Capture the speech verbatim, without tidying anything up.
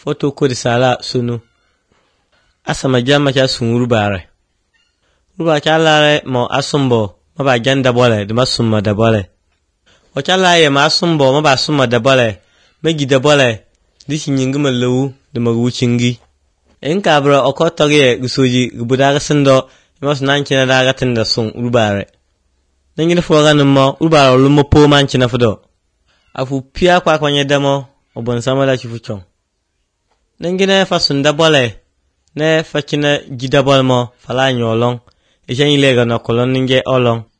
Foto kodi sala sunu. Asama jama cha sunguru bare. Ruba cha lare mo asumbo ma ba janda bole de masumma da bole. O cha laye ma asumbo ma ba summa da bole. Me gida bole di shinyingi ma lewu de magu chingi. En kabra o ko toge gusoji gubudaga sendo mos nanchina daga tinda sun rubare. Nangina foga nmo rubare lumo po manchina fodo. Afu pia kwa kwanye demo obon samala chifuchon. Nangina fa sunda bole ne fa china gida bole mo fala nyolong. Isha ilega na kolon ninge olong.